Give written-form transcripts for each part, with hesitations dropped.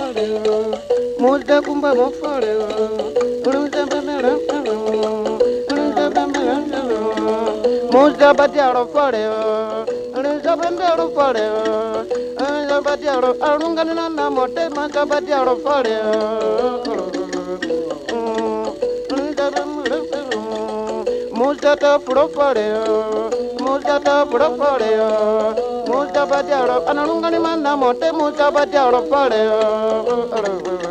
Muda kumba mo fare, Muda badiaro fare, Zabandero fare, Zabadiaro, Arunganana mote, Mata badiaro fare, Muda puro fare, Muda puro fare, Muda badiaro, Arunganana mote, Muda badiaro fare.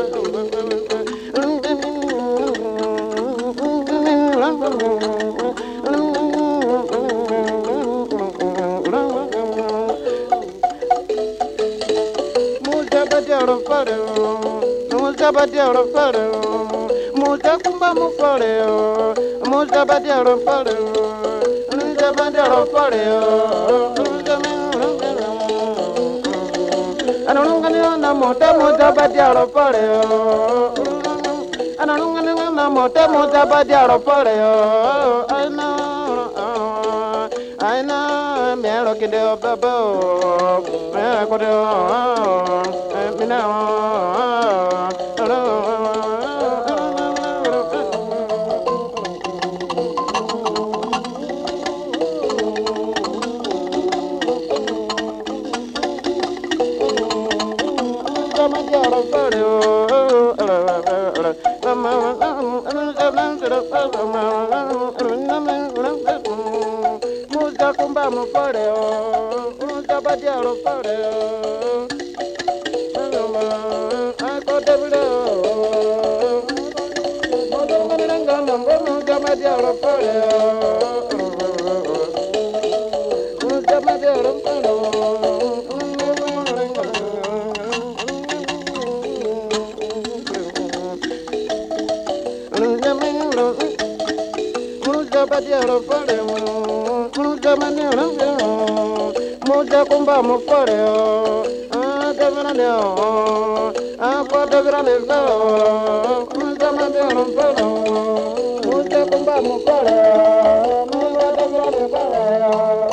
Muda badiaro fare, muda kumba mo fare, muda badiaro fare, muda badiaro fare. I don't know na mota muda badiaro fare, I don't know na mota muda badiaro fare. I know, me look at the bubble, me go to me now. Muda kumba mo fare, muda badiaro fare, ako devilo, muda badiaro fare, muda badiaro fare, muda kumba mo fare, devrano, ako devrano, muda badiaro fare, muda kumba mo fare, muda devrano fare.